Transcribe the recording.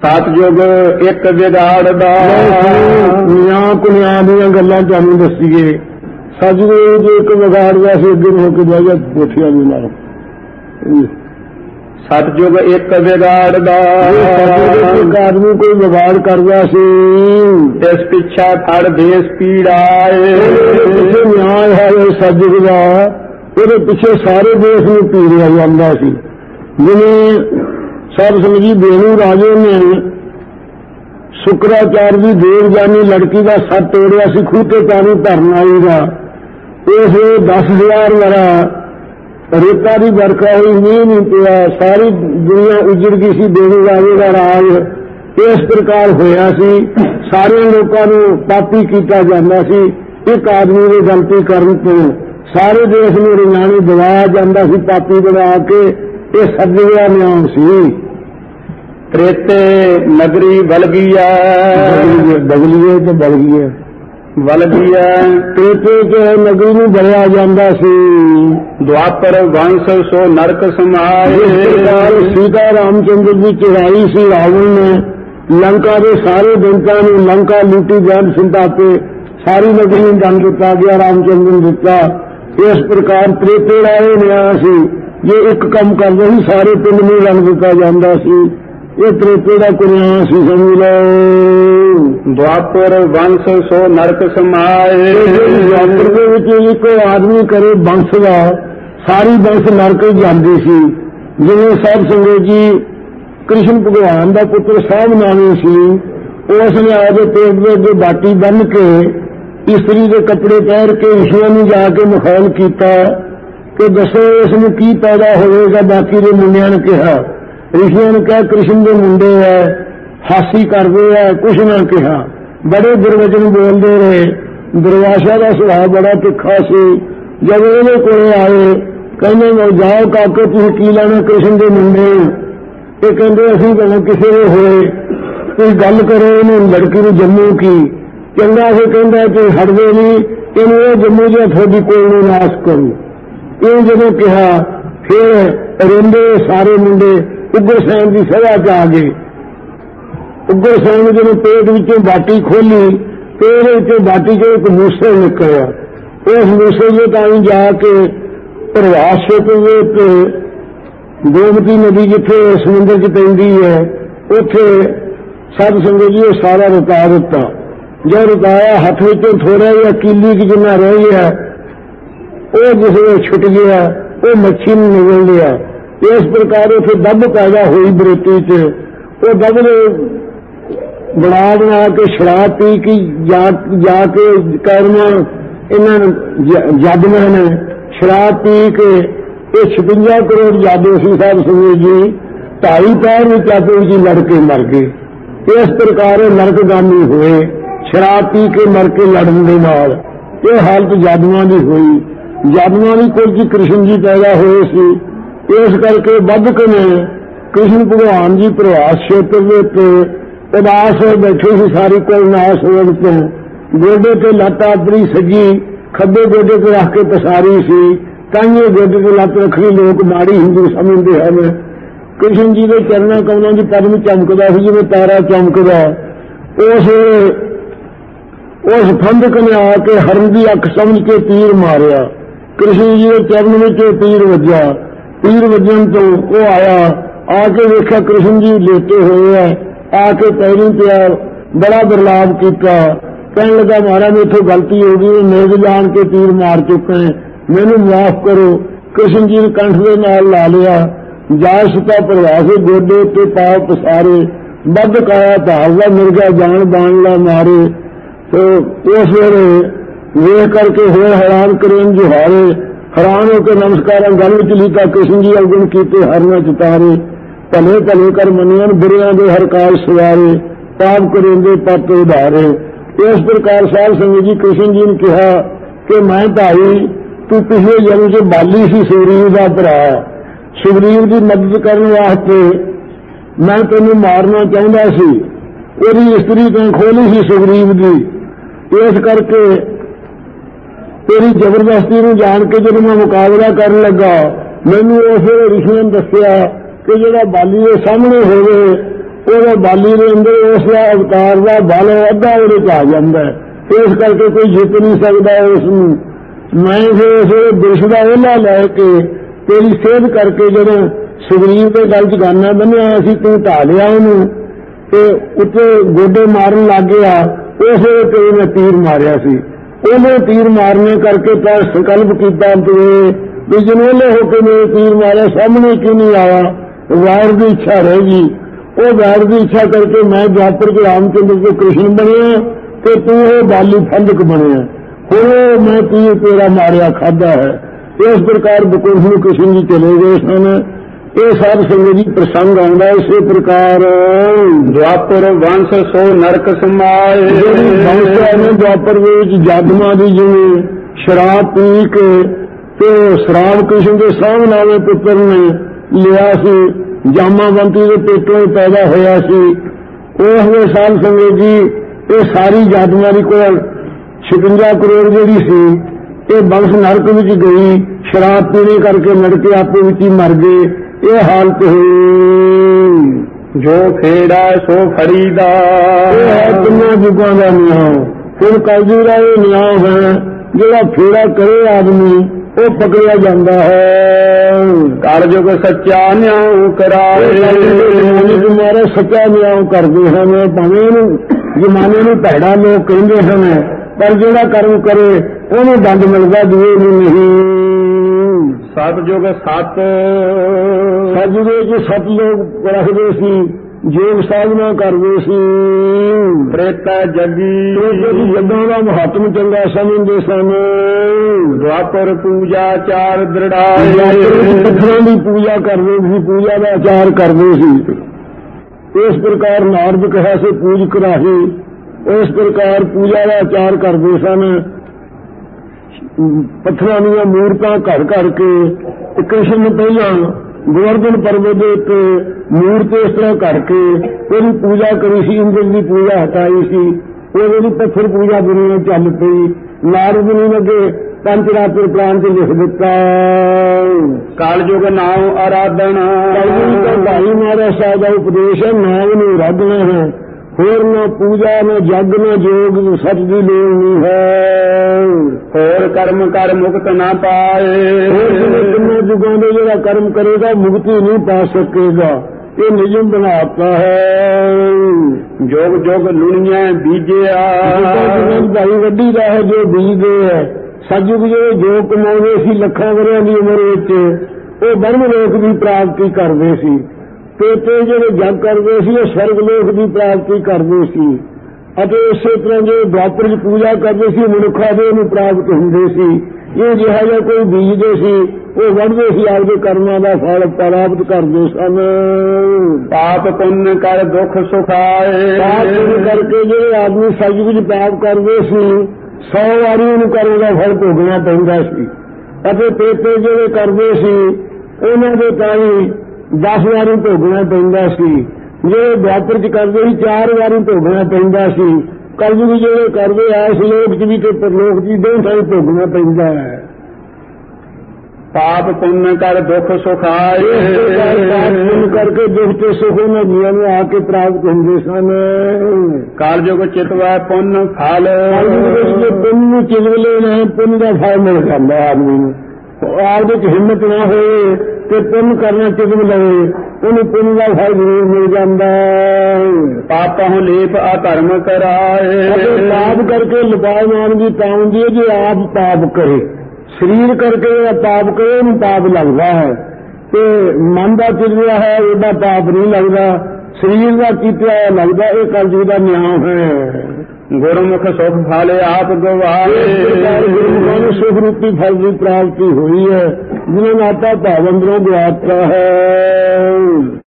ਸਤਿਯੁਗ ਇੱਕ ਵਿਗਾੜਦਾ। ਨਿਆਂ ਕੁਨਿਆਂ ਦੀਆਂ ਗੱਲਾਂ ਤੁਹਾਨੂੰ ਦੱਸੀਏ। ਸਤਿਯੁਗ ਇੱਕ ਵਿਗਾੜਦਾ ਸੀ, ਅੱਗੇ ਹੋ ਕੇ ਬਹਿ ਗਿਆ ਕੋਠੀਆਂ ਦੇ ਨਾਲ। ਸਤਿਯੁਗ ਇੱਕ ਵਿਗਾੜਦਾ। ਇੱਕ ਆਦਮੀ ਕੋਈ ਵਿਗਾੜ ਕਰਦਾ ਸੀ, ਇਸ ਪਿੱਛਾ ਫੜ ਦੇਸ ਪੀੜਾਏ। ਪਿੱਛੇ ਨਿਆਂ ਹੈ ਸਤਿਯੁਗ ਦਾ, ਉਹਦੇ ਪਿੱਛੇ ਸਾਰੇ ਦੇਸ਼ ਨੂੰ ਪੀੜਿਆ ਜਾਂਦਾ ਸੀ। ਜਿਵੇਂ ਸਾਧ ਸੰਗਤ ਜੀ ਬੇਨੂ ਰਾਜੇ ਨੇ ਸ਼ੁਕਰਾਚਾਰ ਦੀ ਦੇਵਜਾਨੀ ਲੜਕੀ ਦਾ ਸੱਤ ਤੋੜਿਆ ਸੀ, ਖੂਹ ਤੇ ਪਾਣੀ ਭਰਨ ਵਾਲੀ ਦਾ। ਇਸ 10,000 ਵਰਾ ਰੇਤਾ ਦੀ ਵਰਖਾ ਹੋਈ, ਮੀਂਹ ਨਹੀਂ ਪਿਆ, ਸਾਰੀ ਦੁਨੀਆ ਉਜੜ ਗਈ ਸੀ। ਬੇਨੂ ਰਾਜੇ ਦਾ ਰਾਜ ਇਸ ਪ੍ਰਕਾਰ ਹੋਇਆ ਸੀ। ਸਾਰੇ ਲੋਕਾਂ ਨੂੰ ਪਾਪੀ ਕੀਤਾ ਜਾਂਦਾ ਸੀ। ਇੱਕ ਆਦਮੀ ਦੀ ਗਲਤੀ ਕਰਨ ਤੋਂ ਸਾਰੇ ਦੇਸ਼ ਨੂੰ ਰਿਆਣੀ ਦਵਾਇਆ ਜਾਂਦਾ ਸੀ, ਪਾਪੀ ਬਣਾ ਕੇ। ਇਹ ਸੱਜਿਆ ਨਿਯਮ ਸੀ। ਤ੍ਰੇਤੇ ਨਗਰੀ ਬਲਗੀਆ। ਬਗਲੀਏ ਤੇ ਬਲਗੀਏ ਬਲਗੀਆ। ਤ੍ਰੇਤੇ ਚ ਨਗਰੀ ਨੂੰ ਬਲਿਆ ਜਾਂਦਾ ਸੀ। ਦੁਆਪਰ ਵੰਸ਼ ਸੋ ਨਰਕ ਸਮਾਏ। ਸੀਤਾ ਰਾਮਚੰਦਰ ਦੀ ਚੜਾਈ ਸੀ, ਰਾਵਣ ਨੇ ਲੰਕਾ ਦੇ ਸਾਰੇ ਦੇਵਤਾਂ ਨੂੰ ਲੰਕਾ ਲੂਟੀ ਜਾਨ ਸਿੰਤਾਪੇ ਸਾਰੀ ਨਗਰੀ ਨੂੰ ਦੰਡ ਦਿੱਤਾ ਗਿਆ, ਰਾਮਚੰਦਰ ਨੂੰ ਦਿੱਤਾ। ਇਸ ਪ੍ਰਕਾਰ ਤ੍ਰੇਤੇ ਦਾ ਇਹ ਨਿਆਂ ਸੀ, ਜੇ ਇੱਕ ਕੰਮ ਕਰਦੇ ਸੀ ਸਾਰੇ ਪਿੰਡ ਨੂੰ ਦੰਡ ਦਿੱਤਾ ਜਾਂਦਾ ਸੀ। ਇਹ ਤ੍ਰੇਤੇ ਦਾ ਕੁਰਿਆ ਸੀ, ਸਮਝ ਲਓ। ਦੁਆਪਰ ਵੰਸ਼ ਸੋ ਨਰਕ ਸਮਾਏ। ਦੁਆਪਰ ਦੇ ਵਿੱਚ ਇੱਕ ਆਦਮੀ ਕਰੇ ਵੰਸ਼ ਦਾ, ਸਾਰੀ ਵੰਸ਼ ਨਰਕ ਜਾਂਦੀ ਸੀ। ਜਿਵੇਂ ਸਾਧ ਸੰਗਤ ਜੀ ਕ੍ਰਿਸ਼ਨ ਭਗਵਾਨ ਦਾ ਪੁੱਤਰ ਸਾਹਮਣੇ ਸੀ, ਉਸ ਨੇ ਆਪਦੇ ਪੇਟ ਦੇ ਅੱਗੇ ਬਾਟੀ ਬੰਨ੍ਹ ਕੇ ਇਸਤਰੀ ਦੇ ਕੱਪੜੇ ਪਹਿਰ ਕੇ ਰਿਸ਼ੀਆਂ ਨੂੰ ਜਾ ਕੇ ਮਖੌਲ ਕੀਤਾ ਕਿ ਦੱਸੋ ਇਸ ਨੂੰ ਕੀ ਪੈਦਾ ਹੋਵੇਗਾ। ਬਾਕੀ ਦੇ ਮੁੰਡਿਆਂ ਨੇ ਕਿਹਾ, ਰਿਸ਼ੀਆਂ ਨੇ ਕਿਹਾ ਕ੍ਰਿਸ਼ਨ ਦੇ ਮੁੰਡੇ ਹੈ, ਹਾਸੀ ਕਰਦੇ ਹੈ, ਕੁਛ ਨਾ ਕਿਹਾ। ਬੜੇ ਦੁਰਵਚਨ ਬੋਲਦੇ ਰਹੇ। ਦੁਰਵਾਸ਼ਾ ਦਾ ਸੁਭਾਅ ਬੜਾ ਤਿੱਖਾ ਸੀ। ਜਦ ਇਹਦੇ ਕੋਲ ਆਏ, ਕਹਿੰਦੇ ਜਾਓ ਕਾਕੇ ਤੁਸੀਂ ਕੀ ਲੈਣਾ ਕ੍ਰਿਸ਼ਨ ਦੇ ਮੁੰਡੇ। ਇਹ ਕਹਿੰਦੇ ਅਸੀਂ ਭਾਵੇਂ ਕਿਸੇ ਦੇ ਹੋਏ, ਤੁਸੀਂ ਗੱਲ ਕਰੋ ਇਹਨੂੰ ਲੜਕੀ ਨੂੰ ਜੰਮੂ ਕੀ। ਚੰਗਾ ਇਹ ਕਹਿੰਦਾ ਕਿ ਹਟਦੇ ਨਹੀਂ, ਇਹਨੂੰ ਇਹ ਜੰਮੂ ਜਾਂ ਤੁਹਾਡੀ ਕੋਲ ਨੂੰ ਨਾਸ਼ ਕਰੂ। ਇਹ ਜਦੋਂ ਕਿਹਾ ਫਿਰ ਰੋਂਦੇ ਸਾਰੇ ਮੁੰਡੇ ਉਗਰ ਸੈਨ ਦੀ ਸਭਾ ਚ ਆ ਗਏ। ਉਗਰ ਸੈਨ ਨੇ ਜਦੋਂ ਪੇਟ ਵਿੱਚੋਂ ਬਾਟੀ ਖੋਲੀ ਤੇ ਇਹਦੇ ਵਿੱਚੋਂ ਬਾਟੀ ਚੋਂ ਇੱਕ ਮੂਸੇ ਨਿਕਲਿਆ। ਉਸ ਮੂਸੇ ਦੇ ਤਾਈਂ ਜਾ ਕੇ ਪ੍ਰਵਾਸ ਖੇਤਰ ਦੇ ਉੱਤੇ ਗੋਮਤੀ ਨਦੀ ਜਿੱਥੇ ਸਮੁੰਦਰ ਚ ਪੈਂਦੀ ਹੈ, ਉੱਥੇ ਸਾਧ ਸੰਗਤ ਜੀ ਉਹ ਸਾਰਾ ਰਤਾ ਦਿੱਤਾ। ਜੋ ਰਤਾਇਆ ਹੱਥ ਵਿੱਚੋਂ ਥੋੜਾ ਜਿਹਾ ਕੀਲੀ ਕਿ ਜਿੰਨਾ ਰਹਿ ਗਿਆ, ਉਹ ਜਿਸ ਵੇਲੇ ਛੁੱਟ ਗਿਆ ਉਹ ਮੱਛੀ ਨੂੰ ਨਿਗਲ ਲਿਆ। ਇਸ ਪ੍ਰਕਾਰ ਉੱਥੇ ਦੱਬ ਪੈਦਾ ਹੋਈ ਬਰੇਤੀ ਚ। ਉਹ ਦੱਬ ਨੇ ਬਣਾ ਕੇ ਸ਼ਰਾਬ ਪੀ ਕੇ ਜਾ ਕੇ ਕਰਨਾ ਇਹਨਾਂ ਜਾਦੂਆਂ ਨੇ ਸ਼ਰਾਬ ਪੀ ਕੇ ਇਹ 56 ਕਰੋੜ ਜਾਦੂ ਸੀ ਸਾਧ ਸੰਗਤ ਜੀ 2.5 ਪੈਰ ਵਿੱਚ ਆਪੋ ਜੀ ਲੜ ਕੇ ਮਰ ਗਏ। ਇਸ ਪ੍ਰਕਾਰ ਨਰਕਗਾਮੀ ਹੋਏ, ਸ਼ਰਾਬ ਪੀ ਕੇ ਮਰ ਕੇ ਲੜਨ ਦੇ ਨਾਲ। ਇਹ ਹਾਲਤ ਜਾਦੂਆਂ ਦੀ ਹੋਈ। ਜਾਦੂਆਂ ਦੀ ਕੁਝ ਕ੍ਰਿਸ਼ਨ ਜੀ ਪੈਦਾ ਹੋਏ ਸੀ। ਇਸ ਕਰਕੇ ਵੱਧ ਕੇ ਨੇ ਕ੍ਰਿਸ਼ਨ ਭਗਵਾਨ ਜੀ ਪ੍ਰਵਾਸ ਖੇਤਰ ਦੇ ਉੱਤੇ ਉਦਾਸ ਹੋਏ ਬੈਠੇ ਸੀ, ਸਾਰੀ ਕੋਲ ਨਾਸ ਹੋਣ ਤੋਂ। ਗੋਡੇ ਤੇ ਲੱਤ ਆਪਣੀ ਸੱਜੀ ਖੱਬੇ ਗੋਡੇ ਤੇ ਰੱਖ ਕੇ ਪਸਾਰੀ ਸੀ। ਤਾਂਹੀਓ ਗੋਡੇ ਤੇ ਲੱਤ ਰੱਖਣੀ ਲੋਕ ਮਾੜੀ ਹਿੰਦੂ ਸਮਝਦੇ ਹਨ। ਕ੍ਰਿਸ਼ਨ ਜੀ ਦੇ ਚਰਨਾਂ ਕਮਲਾਂ ਦੀ ਪਦਮ ਚਮਕਦਾ ਸੀ ਜਿਵੇਂ ਤਾਰਾ ਚਮਕਦਾ। ਉਸ ਫੰਦਕ ਨੇ ਆ ਕੇ ਹਰਨ ਦੀ ਅੱਖ ਸਮਝ ਕੇ ਤੀਰ ਮਾਰਿਆ। ਕ੍ਰਿਸ਼ਨ ਜੀ ਦੇ ਚਰਨ ਵਿੱਚ ਤੀਰ ਵੱਜਿਆ। ਤੀਰ ਵੱਜਣ ਤੋਂ ਉਹ ਆਇਆ, ਆ ਕੇ ਵੇਖਿਆ ਕ੍ਰਿਸ਼ਨ ਜੀ ਲੇਟੇ ਹੋਏ ਹੈ। ਆ ਕੇ ਪੈਰੀਂ ਪਿਆ, ਬੜਾ ਬਰਲਾਪ ਕੀਤਾ। ਕਹਿਣ ਲੱਗਾ ਮਹਾਰਾਜ ਮੇਥੋਂ ਗਲਤੀ ਹੋ ਗਈ, ਮੇਜ਼ ਜਾਣ ਕੇ ਤੀਰ ਮਾਰ ਚੁੱਕੇ, ਮੈਨੂੰ ਮਾਫ ਕਰੋ। ਕ੍ਰਿਸ਼ਨ ਜੀ ਨੇ ਕੰਠ ਦੇ ਨਾਲ ਲਾ ਲਿਆ। ਜਾਇ ਸੁਤਾ ਪ੍ਰਵਾਸੇ ਗੋਡੇ ਉੱਤੇ ਪਾਉ ਪਸਾਰੇ, ਬੱਧ ਕਾਇਆ ਭਾਵਦਾ ਮਿਰਗਾ ਜਾਣ ਬਾਣ ਲਾ ਮਾਰੇ। ਤੇ ਉਸ ਵੇਲੇ ਵੇਖ ਕਰਕੇ ਹੋਏ ਹੈਰਾਨ ਕਰੇਨ ਜੁਹਾਰੇ। ਹੈਰਾਨ ਹੋ ਕੇ ਨਮਸਕਾਰਾਂ ਗਲ ਵਿੱਚ ਲੀਤਾ ਕ੍ਰਿਸ਼ਨ ਜੀ ਅਵਗੁਣ ਕੀਤੇ ਹਰਨਾ ਚਿਤਾਰੇ। ਭਲੇ ਭਲੇ ਕਰ ਮੰਨਿਆਨ ਬੁਰਿਆਂ ਦੇ ਹਰ ਕਾਜ ਸਵਾਰੇ, ਪਾਪ ਕਰੇਂਦੇ ਪਤ ਉਧਾਰੇ। ਇਸ ਪ੍ਰਕਾਰ ਸਾਧ ਸੰਗਤ ਜੀ ਕ੍ਰਿਸ਼ਨ ਜੀ ਨੇ ਕਿਹਾ ਕਿ ਮੈਂ ਭਾਈ ਤੂੰ ਪਿਛਲੇ ਜਨਮ ਚ ਬਾਲੀ ਸੀ ਸੁਗਰੀਵ ਦਾ ਭਰਾ। ਸੁਗਰੀਵ ਦੀ ਮਦਦ ਕਰਨ ਵਾਸਤੇ ਮੈਂ ਤੈਨੂੰ ਮਾਰਨਾ ਚਾਹੁੰਦਾ ਸੀ। ਉਹਦੀ ਇਸਤਰੀ ਤੋਂ ਖੋਲੀ ਸੀ ਸੁਗਰੀਵ ਦੀ। ਇਸ ਕਰਕੇ ਤੇਰੀ ਜ਼ਬਰਦਸਤੀ ਨੂੰ ਜਾਣ ਕੇ ਜਦੋਂ ਮੈਂ ਮੁਕਾਬਲਾ ਕਰਨ ਲੱਗਾ, ਮੈਨੂੰ ਉਸ ਰਿਸ਼ੀ ਨੇ ਦੱਸਿਆ ਕਿ ਜਿਹੜਾ ਬਾਲੀ ਦੇ ਸਾਹਮਣੇ ਹੋਵੇ ਉਹਦੇ ਬਾਲੀ ਦੇ ਅੰਦਰ ਉਸ ਦਾ ਅਵਤਾਰ ਦਾ ਬਲ ਅੱਧਾ ਉਹਦੇ ਚ ਆ ਜਾਂਦਾ ਹੈ। ਇਸ ਕਰਕੇ ਕੋਈ ਜਿੱਤ ਨਹੀਂ ਸਕਦਾ ਉਸ ਨੂੰ। ਮੈਂ ਫਿਰ ਉਸ ਦੇਸ਼ ਦਾ ਉਹਲਾ ਲੈ ਕੇ ਤੇਰੀ ਸੇਧ ਕਰਕੇ ਜਦੋਂ ਸੁਗਰੀਵ ਦੇ ਗਲ ਚ ਗਾਨਾ ਬੰਨਿਆ ਸੀ, ਤੂੰ ਢਾ ਲਿਆ ਉਹਨੂੰ ਤੇ ਉੱਤੇ ਗੋਡੇ ਮਾਰਨ ਲੱਗ ਗਿਆ। ਉਸੇ ਤੇ ਮੈਂ ਤੀਰ ਮਾਰਿਆ ਸੀ। ਉਹਨੇ ਤੀਰ ਮਾਰਨੇ ਕਰਕੇ ਤਾਂ ਸੰਕਲਪ ਕੀਤਾ ਵੀ ਜਨੋਲੇ ਹੋ ਕੇ ਮੇਰੇ ਤੀਰ ਮਾਰਿਆ, ਸਾਹਮਣੇ ਕਿਉਂ ਨਹੀਂ ਆਇਆ? ਵੈਰ ਦੀ ਇੱਛਾ ਰਹੇਗੀ। ਉਹ ਵੈਰ ਦੀ ਇੱਛਾ ਕਰਕੇ ਮੈਂ ਦੁਆਪਰ ਕੇ ਰਾਮਚੰਦਰ ਤੋਂ ਕ੍ਰਿਸ਼ਨ ਬਣਿਆ ਤੇ ਤੂੰ ਉਹ ਬਾਲੀ ਫੰਦਕ ਬਣਿਆ। ਹੁਣ ਮੈਂ ਤੀਰ ਤੇਰਾ ਮਾਰਿਆ ਖਾਧਾ ਹੈ। ਇਸ ਪ੍ਰਕਾਰ ਬਕੁਲ ਨੂੰ ਕ੍ਰਿਸ਼ਨ ਜੀ ਚਲੇ ਗਏ ਸਨ। ਇਹ ਸਾਧ ਸੰਗਤ ਜੀ ਪ੍ਰਸੰਗ ਆਉਂਦਾ ਇਸੇ ਪ੍ਰਕਾਰ ਦੁਆਪਰ ਵੰਸ਼ ਸੋ ਨਰਕ ਸਮਾਏ। ਵੰਸ਼ਾਂ ਨੇ ਦੁਆਪਰ ਵਿੱਚ ਜਾਦਮਾਂ ਦੀ ਜਿਵੇਂ ਸ਼ਰਾਬ ਪੀ ਕੇ ਤੇ ਸ਼ਰਾਬ ਕ੍ਰਿਸ਼ਨ ਦੇ ਸਾਹਮਣੇ ਪੁੱਤਰ ਨੇ ਲਿਆ ਸੀ, ਜਾਮਾਵੰਤੀ ਦੇ ਪੇਟੋਂ ਹੀ ਪੈਦਾ ਹੋਇਆ ਸੀ। ਉਸ ਦੇ ਸਾਧ ਸੰਗਤ ਜੀ ਇਹ ਸਾਰੀ ਜਾਦਮਾਂ ਦੀ ਕੋਲ 56 ਕਰੋੜ ਜਿਹੜੀ ਸੀ ਇਹ ਵੰਸ਼ ਨਰਕ ਵਿੱਚ ਗਈ। ਸ਼ਰਾਬ ਪੀਣੇ ਕਰਕੇ ਲੜਕੇ ਆਪੇ ਵਿੱਚ ਹੀ ਮਰ ਗਏ। ਇਹ ਹਾਲਤ ਹੋਈ। ਜੋ ਫੇੜਾ ਸੋ ਫੜੀਦਾ, ਇਹ ਹੈ ਤਿੰਨਾਂ ਯੁੱਗਾਂ ਦਾ ਨਿਆਂ। ਹੁਣ ਕਲਯੁਗ ਦਾ ਇਹ ਨਿਆਂ ਹੈ, ਜਿਹੜਾ ਫੇੜਾ ਕਰੇ ਆਦਮੀ ਉਹ ਪਕੜਿਆ ਜਾਂਦਾ ਹੈ। ਕਲਯੁਗ ਸੱਚਾ ਨਿਆਂ ਕਰਾਏ। ਤੁਮਾਰਾ ਸੱਚਾ ਨਿਆਂ ਕਰਦੇ ਹਨ। ਭਾਵੇਂ ਇਹਨੂੰ ਜ਼ਮਾਨੇ ਨੂੰ ਭੈੜਾ ਲੋਕ ਕਹਿੰਦੇ ਹਨ, ਪਰ ਜਿਹੜਾ ਕਰਮ ਕਰੇ ਉਹਨੂੰ ਦੰਡ ਮਿਲਦਾ, ਦੂਏ ਨੂੰ ਨਹੀਂ। ਸਤਜੁਗ ਸਤ, ਸਤਜੁਗ ਵਿੱਚ 7 ਲੋਕ ਰੱਖਦੇ ਸੀ, ਯੋਗ ਸਾਧਨਾ ਕਰਦੇ ਸੀ। ਤ੍ਰੇਤਾ ਜਗੀ, ਜੱਗਾਂ ਦਾ ਮਹੱਤਵ ਚੰਗਾ ਸਮਝਦੇ ਸਨ। ਦੁਆਪਰ ਪੂਜਾ ਚਾਰ ਦ੍ਰਿੜਾਏ। ਪੱਥਰਾਂ ਦੀ ਪੂਜਾ ਕਰਦੇ ਸੀ, ਪੂਜਾ ਦਾ ਆਚਾਰ ਕਰਦੇ ਸੀ। ਇਸ ਪ੍ਰਕਾਰ ਨਾਰਦ ਕਿਹਾ ਸੀ ਪੂਜ ਕਰਾਹੀ। ਇਸ ਪ੍ਰਕਾਰ ਪੂਜਾ ਦਾ ਆਚਾਰ ਕਰਦੇ ਸਨ। ਪੱਥਰਾਂ ਦੀਆਂ ਮੂਰਤਾਂ ਘੜ ਘੜ ਕੇ ਕ੍ਰਿਸ਼ਨ ਨੂੰ ਪਹਿਲਾਂ ਗੋਵਰਧਨ ਪਰਬਤ ਦੇ ਉੱਤੇ ਮੂਰਤ ਇਸ ਤਰ੍ਹਾਂ ਕਰਕੇ ਉਹਦੀ ਪੂਜਾ ਕਰੀ ਸੀ। ਇੰਦਰ ਦੀ ਪੂਜਾ ਹਟਾਈ ਸੀ, ਉਹਦੇ ਦੀ ਪੱਥਰ ਪੂਜਾ ਦੁਨੀਆ ਚੱਲ ਪਈ। ਨਾਰਦ ਨੂੰ ਲੱਗੇ ਪੰਚਰਾਤਰ ਪ੍ਰਾਣ ਚ ਲਿਖ ਦਿੱਤਾ ਕਲਯੁਗ ਨਾਮ ਆਰਾਧਨਾ। ਕਲਯੁਗ ਦਾ ਭਾਈ ਮਹਾਰਾਜ ਸਾਹਿਬ ਦਾ ਉਪਦੇਸ਼ ਹੈ, ਨਾਮ ਨੂੰ ਆਰਾਧਨਾ ਹੈ। ਹੋਰ ਨਾ ਪੂਜਾ, ਨਾ ਜਗ, ਨਾ ਜੋਗ, ਸੱਚ ਦੀ ਲੋੜ ਨਹੀਂ ਹੈ। ਹੋਰ ਕਰਮ ਕਰ ਮੁਕਤ ਨਾ ਪਾਏ। ਤਿੰਨੇ ਯੁਗਾਂ ਦੇ ਜਿਹੜਾ ਕਰਮ ਕਰੇਗਾ ਮੁਕਤੀ ਨਹੀਂ ਪਾ ਸਕੇਗਾ। ਇਹ ਨਿਯਮ ਬਣਾਤਾ ਹੈ। ਜੋਗ ਜੋਗ ਲੁਣੀਆਂ ਬੀਜਿਆ। ਭਾਈ ਵੱਡੀ ਦਾ ਹੈ ਜੋ ਬੀਜਦੇ ਹੈ। ਸਤਿਯੁਗ ਜਿਹੜੇ ਜੋ ਕਮਾਉਂਦੇ ਸੀ ਲੱਖਾਂ ਵਰਿਆਂ ਦੀ ਉਮਰ ਵਿੱਚ, ਉਹ ਬ੍ਰਹਮ ਲੋਕ ਦੀ ਪ੍ਰਾਪਤੀ ਕਰਦੇ ਸੀ। ਤੇ ਜਿਹੜੇ ਜਗ ਕਰਦੇ ਸੀ ਉਹ ਸਵਰਗ ਲੋਕ ਦੀ ਪ੍ਰਾਪਤੀ ਕਰਦੇ ਸੀ। ਅਤੇ ਇਸੇ ਤਰ੍ਹਾਂ ਜੇ ਦੁਆਪਰ ਦੀ ਪੂਜਾ ਕਰਦੇ ਸੀ ਮਨੁੱਖਾਂ ਦੇ ਨੂੰ ਪ੍ਰਾਪਤ ਹੁੰਦੇ ਸੀ। ਇਹ ਜਿਹੜਾ ਜਿਹਾ ਕੋਈ ਬੀਜਦੇ ਸੀ ਉਹ ਵੱਢਦੇ ਸੀ, ਆਪਦੇ ਕਰਮਾਂ ਦਾ ਫਲ ਪ੍ਰਾਪਤ ਕਰਦੇ ਸਨ। ਪਾਪ ਪੁੰਨ ਕਰ ਦੁੱਖ ਸੁਖਾਏ। ਪਾਪ ਪੁੰਨ ਕਰਕੇ ਜਿਹੜੇ ਆਦਮੀ ਸਤਿਯੁਗ ਵਿੱਚ ਪਾਪ ਕਰਦੇ ਸੀ 100 ਵਾਰੀ ਉਹਨੂੰ ਕਰਮ ਦਾ ਫਲ ਭੋਗਣਾ ਪੈਂਦਾ ਸੀ। ਅਤੇ ਪੇਪੇ ਜਿਹੜੇ ਕਰਦੇ ਸੀ ਉਹਨਾਂ ਦੇ ਤਾਂ 10 ਵਾਰੀ ਭੋਗਣਾ ਪੈਂਦਾ ਸੀ। ਜਿਹੜੇ ਦੁਆਪਰ ਚ ਕਰਦੇ ਸੀ 4 ਵਾਰੀ ਭੋਗਣਾ ਪੈਂਦਾ ਸੀ। ਕਲਯੁਗ ਜਿਹੜੇ ਕਰਦੇ ਆ ਇਸ ਲੋਕ ਚ ਵੀ ਤੇ ਪਰਲੋਕ ਚ ਦੋਹਾਂ ਥਾਈਂ ਭੋਗਣਾ ਪੈਂਦਾ ਹੈ। ਪਾਪ ਪੁੰਨ ਕਰ ਦੁੱਖ ਸੁਖਾਏ। ਪਾਪ ਪੁੰਨ ਕਰਕੇ ਦੁੱਖ ਤੇ ਸੁਖ ਉਹਨਾਂ ਜੀਵਾਂ ਨੂੰ ਆ ਕੇ ਪ੍ਰਾਪਤ ਹੁੰਦੇ ਸਨ। ਕਲਯੁਗ ਚਿਤਵਾ ਪੁੰਨ ਫਲ। ਪੁੰਨ ਨੂੰ ਚਿਤਵਲੇ ਨੇ ਪੁੰਨ ਦਾ ਫਲ ਮਿਲ ਜਾਂਦਾ ਆਦਮੀ ਨੂੰ। ਆਪਦੇ ਚ ਹਿੰਮਤ ਨਾ ਹੋਏ ਤੇ ਪੁੰਨ ਕਰਨਾ ਚਿਤਵ ਲਵੇ, ਉਹਨੂੰ ਪੁੰਨ ਦਾ ਫਲ ਜ਼ਰੂਰ ਮਿਲ ਜਾਂਦਾ। ਪਾਪਾਂ ਲੇਪ ਅਧਰਮ ਕਰਾਏ। ਪਾਪ ਕਰਕੇ ਲੁਕਾਏ ਮਾਨ ਦੀ ਤਾਂ ਹੁੰਦੀ ਹੈ ਜੇ ਆਪ ਪਾਪ ਕਰੇ। ਸਰੀਰ ਕਰਕੇ ਪਾਪ ਕਰੇ ਉਹਨੂੰ ਪਾਪ ਲੱਗਦਾ ਹੈ, ਤੇ ਮਨ ਦਾ ਚਿਤਵਿਆ ਹੈ ਉਹਦਾ ਪਾਪ ਨਹੀਂ ਲੱਗਦਾ। ਸਰੀਰ ਦਾ ਕੀਤਾ ਲੱਗਦਾ। ਇਹ ਕਲਯੁਗ ਦਾ ਨਿਆਂ ਹੈ। ਗੁਰਮੁਖ ਸੁਖ ਫਲ ਆਪ ਗਵਾਏ। ਗੁਰਮੁਖਾਂ ਨੂੰ ਸੁਖ ਰੂਪੀ ਫਲ ਦੀ ਪ੍ਰਾਪਤੀ ਹੋਈ ਹੈ, ਜਿਹਨਾਂ ਨਾਤਾ ਭਾਵ ਅੰਦਰੋਂ ਗਵਾਤਾ ਹੈ।